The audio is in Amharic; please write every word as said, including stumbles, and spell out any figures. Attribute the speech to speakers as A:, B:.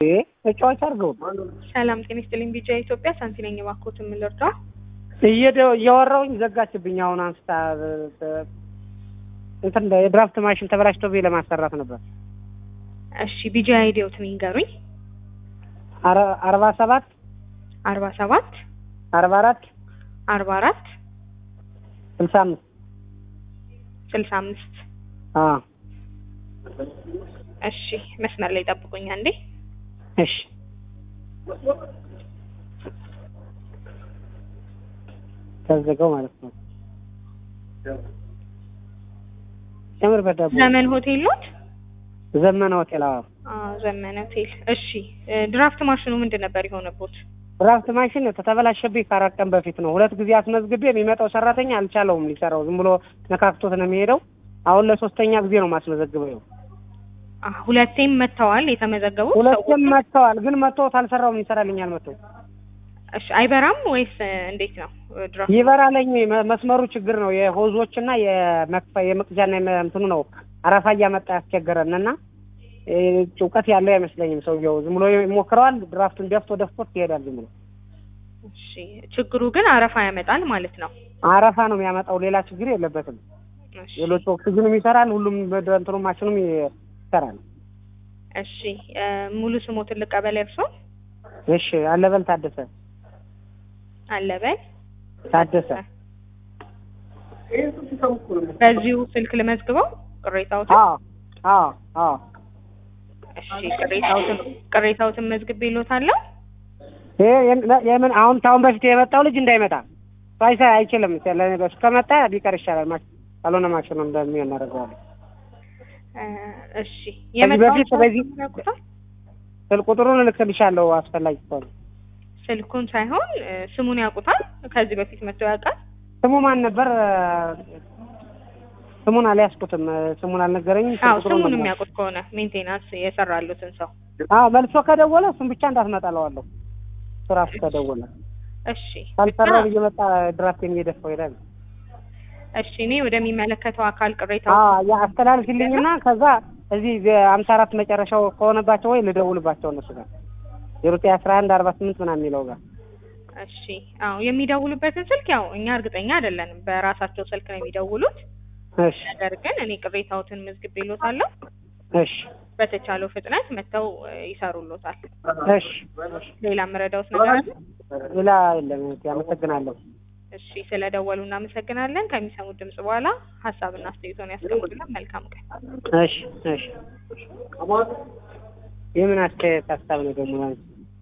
A: እጫዎች አርገው
B: ሰላም ጤና ይስጥልኝ ቢጃ ኢትዮጵያ ሳንቲ ነኝ ባኮት ምልርዳ
A: እየደው እያወራውኝ ዘጋችብኝ አሁን አንስታ እንትን የድራፍት ማሽን ተበላሽቶብኝ ለማሰራት ነበር
B: እሺ ቢጃ አይዲዮት ንገሩኝ
A: አርባ ሰባት
B: አርባ ሰባት
A: አርባ አራት
B: አርባ አራት
A: ስልሳ አምስት
B: ስልሳ አምስት
A: አ
B: እሺ መስመር ላይ ጠብቁኝ አንዴ
A: እሺ ተዘጋው ማለት ነው የምር በዳቦ
B: ዘመን ሆቴል ነው
A: ዘመን ሆቴል አዎ
B: ዘመን ሆቴል እሺ ድራፍት ማሽኑ ምንድን ነበር የሆነበት
A: ድራፍት ማሽን ተተበላሸብኝ ከአራት ቀን በፊት ነው ሁለት ጊዜ አስመዝግቤ የሚመጣው ሰራተኛ አልቻለውም ሊሰራው ዝም ብሎ ነካክቶት ነው የሚሄደው አሁን ለሶስተኛ ጊዜ ነው ማስመዘግበው
B: አህ ሁለቴም መተዋል የተመዘገቡ
A: ሁለቴም መተዋል ግን መተው ታልሰራው ይሰራልኛል መተው
B: እሺ አይበራም ወይስ እንዴት ነው ድራፍት
A: ይበራልኝ መስመሩ ችግር ነው የሆዞችና የመክፈ የመቅጃና የምንትኑ ነው አራፋ ያመጣ ያስቸገረንና ጭውቀት ያለው አይመስለኝም ሰውየው ዝም ብሎ ይሞክራል ድራፍቱን ደፍቶ ደፍቶት ይሄዳል ዝም ብሎ
B: እሺ ችግሩ ግን አረፋ ያመጣል ማለት ነው
A: አረፋ ነው የሚያመጣው ሌላ ችግር የለበትም እሺ ሌሎች ኦክሲጅንም ይሰራል ሁሉም በእንትኑ ማሽኑም ይሰራል
B: እሺ ሙሉ ስሞትን ልቀበል እርሶ
A: እሺ አለበል ታደሰ
B: አለበል
A: ታደሰ
B: በዚሁ ስልክ ለመዝግበው ቅሬታው
A: አዎ አዎ አዎ
B: እሺ ቅሬታውትን ቅሬታውትን መዝግቤልዎታለሁ
A: ይሄ የምን አሁን ታውን በፊት የመጣው ልጅ እንዳይመጣ ሳይሳ አይችልም ስለነገር ከመጣ ቢቀር ይሻላል ማለት ካልሆነ ማሽኑ እንደሚሆን እናደርገዋለን
B: እሺ የመጣው
A: በፊት በዚህ ስልክ ቁጥሩን ልክልሻለሁ አስፈላጊ ከሆነ
B: ስልኩን ሳይሆን ስሙን ያውቁታል ከዚህ በፊት መጥቶ ያውቃል
A: ስሙ ማን ነበር ስሙን አልያዝኩትም ስሙን አልነገረኝም
B: አዎ ስሙን የሚያውቁት ከሆነ ሜንቴናንስ የሰራሉትን ሰው
A: አዎ መልሶ ከደወለ እሱን ብቻ እንዳትመጣለዋለሁ ስራስ ከደወለ እሺ ካልሰራው እየመጣ ድራፍቴን እየደፋው ይላል
B: እሺ እኔ ወደሚመለከተው አካል ቅሬታው
A: አዎ ያ አስተላልፊልኝና ከዛ እዚህ ሃምሳ አራት መጨረሻው ከሆነባቸው ወይ ልደውልባቸው እነሱ ጋር ዜሮ ዘጠኝ አስራ አንድ አርባ ስምንት ምናምን የሚለው ጋር
B: እሺ አዎ የሚደውሉበትን ስልክ ያው እኛ እርግጠኛ አይደለንም በራሳቸው ስልክ ነው የሚደውሉት
A: እሺ
B: ነገር ግን እኔ ቅሬታዎትን መዝግቤልዎታለሁ
A: እሺ
B: በተቻለው ፍጥነት መተው ይሰሩልዎታል
A: እሺ
B: ሌላ መረዳውት ነገር አለ
A: ሌላ የለም ያመሰግናለሁ
B: እሺ ስለደወሉ እናመሰግናለን ከሚሰሙት ድምጽ በኋላ ሐሳብና አስተያየቶን ያስቀምጡልን መልካም ቀን
A: እሺ እሺ የምን አስተያየት ሐሳብ ነው ደግሞ